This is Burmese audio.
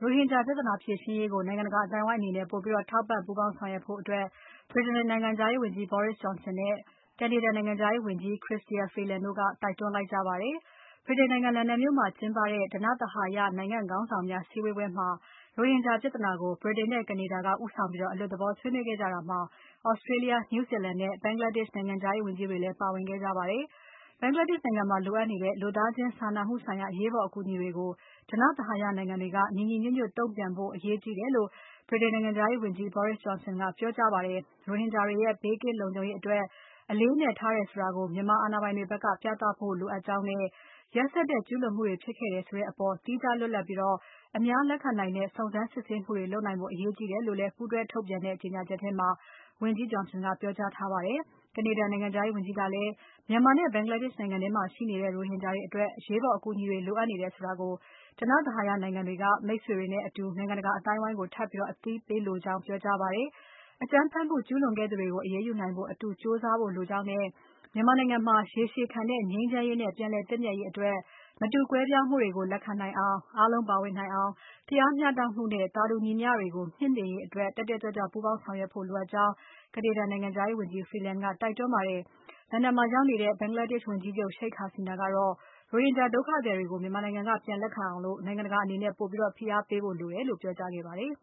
ရိုဟင်ဂျာပြဿနာဖြေရှင်းရေးကို နိုင်ငံတကာအသိုင်းအဝိုင်းအနေနဲ့ပိုပြီးထောက်ပံ့ပူးပေါင်းဆောင်ရွက်ဖို့ ဗြိတိန်နိုင်ငံခြားရေးဝန်ကြီး Boris Johnson နဲ့ ကနေဒါနိုင်ငံခြားရေးဝန်ကြီး Chrystia Freeland တို့ကတိုက်တွန်းလိုက်ကြပါတယ်။ ဗြိတိန်နိုင်ငံ လန်ဒန်မြို့မှာကျင်းပတဲ့ ဓနသဟာယနိုင်ငံခေါင်းဆောင်များစည်းဝေးပွဲမှာ ရိုဟင်ဂျာပြဿနာကို ဗြိတိန်နဲ့ကနေဒါက ဦးဆောင်ပြီး အလွတ်သဘောဆွေးနွေးခဲ့ကြတာမှာ Australia, New Zealand နဲ့ Bangladesh နိုင်ငံခြားရေးဝန်ကြီးတွေလည်းပါဝင်ခဲ့ကြပါတယ်။ Bangladesh နိုင်ငံမှာလိုအပ်နေတဲ့ လူသားချင်းစာနာမှုဆိုင်ရာ အရေးပေါ်အကူအညီတွေကို ဓနသဟာယနိုင်ငံတွေက ညီညီညွတ်ညွတ်တုံ့ပြန်ဖို့ အရေးကြီးတယ်လို့ ဗြိတိန်နိုင်ငံခြားရေးဝန်ကြီး Boris Johnson ကပြောကြားပါတယ်။ ရိုဟင်ဂျာတွေရဲ့ ဘေးကင်းလုံခြုံရေးအတွက် အလေးအနက်ထားတယ်ဆိုတာကို မြန်မာအာဏာပိုင်တွေဖက်က ပြသဖို့လိုအပ်ကြောင်းနဲ့ ရက်စက်တဲ့ကျူးလွန်မှုတွေဖြစ်ခဲ့တယ်ဆိုတဲ့အပေါ် သီးခြားလွတ်လပ်ပြီး အများလက်ခံနိုင်တဲ့ စုံစမ်းစစ်ဆေးမှုတွေလုပ်နိုင်ဖို့ အရေးကြီးတယ်လို့လည်း ပူးတွဲထုတ်ပြန်တဲ့ကြေညာချက်ထဲမှာ ဝန်ကြီး Johnson ကပြောကြားထားပါတယ်။ ကနေဒါနိုင်ငံခြားရေးဝန်ကြီးကလည်း မြန်မာနဲ့ Bangladesh နိုင်ငံထဲမှာရှိနေတဲ့ ရိုဟင်ဂျာတွေအတွက် အရေးပေါ်အကူအညီတွေလိုအပ်နေတယ်ဆိုတာကို ဓနသဟာယနိုင်ငံတွေက မိတ်ဆွေတွေနဲ့အတူ နိုင်ငံတကာအသိုင်းအဝိုင်းကို ထပ်ပြီး အသိပေးလိုကြောင်းပြောကြားပါတယ်။ အကြမ်းဖက်မှုကျူးလွန်ခဲ့သူတွေကို အရေးယူနိုင်ဖို့ အတူကြိုးစားဖို့လိုကြောင်းနဲ့ မြန်မာနိုင်ငံမှာ ရေရှည်ခံတဲ့ငြိမ်းချမ်းရေးနဲ့ ပြန်လည်သင့်မြတ်ရေးအတွက် မတူကွဲပြားမှုတွေကို လက်ခံနိုင်အောင် အားလုံးပါဝင်နိုင်အောင် တရားမျှတမှုနဲ့ သာတူညီမျှတွေကို မြှင့်တင်ရေးအတွက် တက်တက်ကြွကြွပူးပေါင်းဆောင်ရွက်ဖို့လိုအပ်ကြောင်း ကနေဒါနိုင်ငံခြားရေးဝန်ကြီး Freeland ကတိုက်တွန်းပါတယ်။ လန်ဒန်မှာရောက်နေတဲ့ Bangladesh ဝန်ကြီးချုပ် Sheikh Hasina ကတော့ ရိုဟင်ဂျာဒုက္ခသည်တွေကို မြန်မာနိုင်ငံက ပြန်လက်ခံအောင် နိုင်ငံတကာအနေနဲ့ပိုပြီးဖိအားပေးဖို့လိုတယ်လို့ပြောကြားခဲ့ပါတယ်